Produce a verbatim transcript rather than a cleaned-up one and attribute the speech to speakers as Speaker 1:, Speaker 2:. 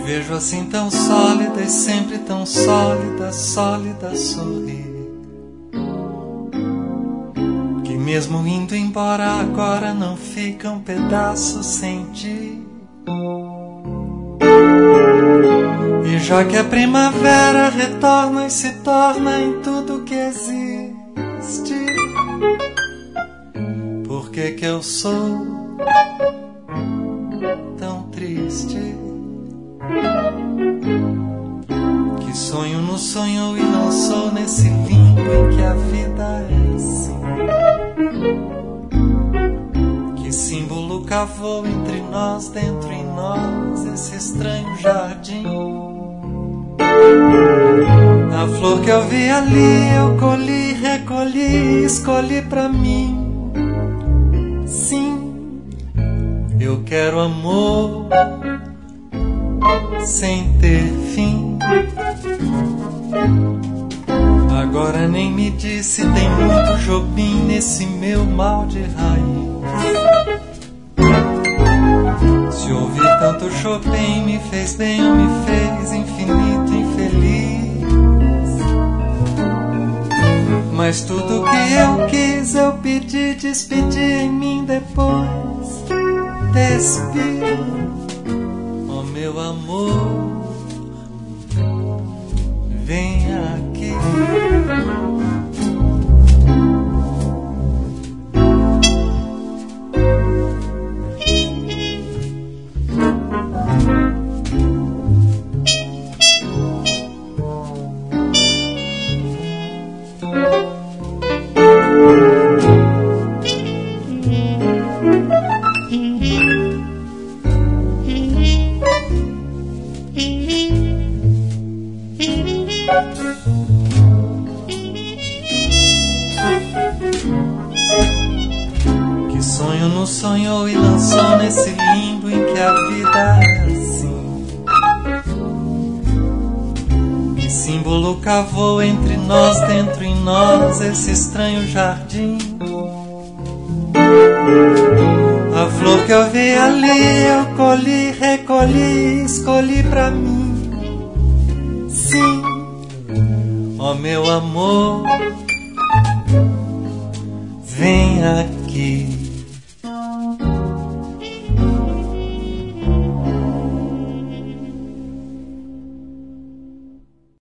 Speaker 1: vejo assim tão sólida e sempre tão sólida, sólida sorrir, que mesmo indo embora agora não fica um pedaço sem ti. E já que a primavera retorna e se torna em tudo que existe, por que que eu sou tão triste? Que sonho no sonho e não sou nesse limbo em que a vida é assim. Que símbolo cavou entre nós, dentro em nós, esse estranho jardim. A flor que eu vi ali, eu colhi, recolhi, escolhi pra mim. Sim, eu quero amor sem ter fim. Agora nem me disse, tem muito Jobim nesse meu mal de raiz. Se ouvir tanto Chopin me fez bem ou me fez infinito infeliz. Mas tudo que eu quis eu pedi, despedi em mim depois. Despedi. Oh meu amor, vem aqui. Que sonho não sonhou e lançou nesse limbo em que a vida é assim. Que símbolo cavou entre nós, dentro em nós, esse estranho jardim. A flor que eu vi ali, eu colhi, recolhi, escolhi pra mim. Sim, ó meu amor, vem aqui.